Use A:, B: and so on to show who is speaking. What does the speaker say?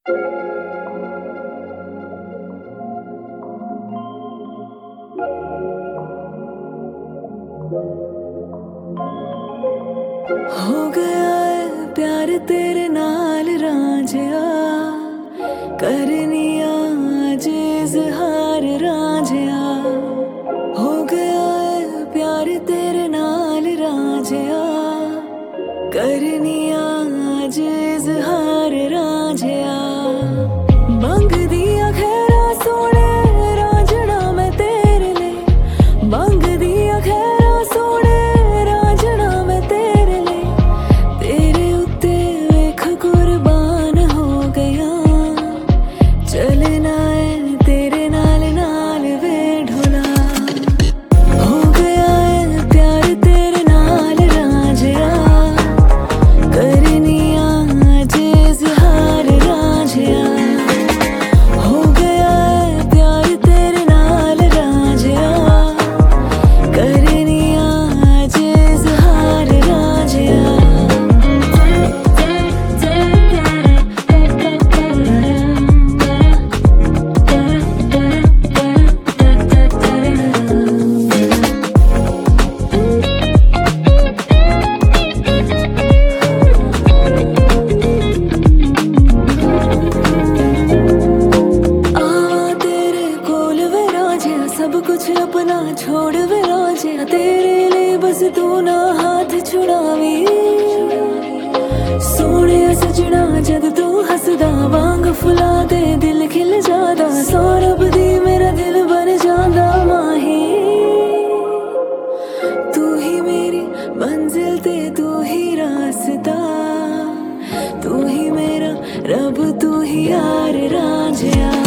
A: हो गया है प्यार तेरे नाल रांझिया, करनिया अज इज़हार रांझिया। हो गया है प्यार तेरे नाल रांझिया, करनिया अज इज़हार रांझिया। मंगदिया खैरा सोने रांझना मैं तेरे ले, मंगदिया खैरा सोने रांझना मैं तेरे ले। तेरे उत्ते वेख कुर्बान हो गया, चलना है तेरे नाल नाल वे ढोला। हो गया है प्यार तेरे नाल रांझिया, करनिया अज इज़हार रांझिया। हो गया है प्यार तेरे नाल रांझिया, करनिया अज इज़हार रांझिया। सब कुछ अपना छोड़ वे रांझिया, तेरे लिए बस तू ना हाथ छुड़ावी। सोने सजना जद तू हसदा, वांग फुला दे दिल खिल जादा। सौरभ दी मेरा दिल बन जादा माही। तू ही मेरी मंजिल ते तू ही रास्ता, तू ही मेरा रब तू ही यार रांझिया।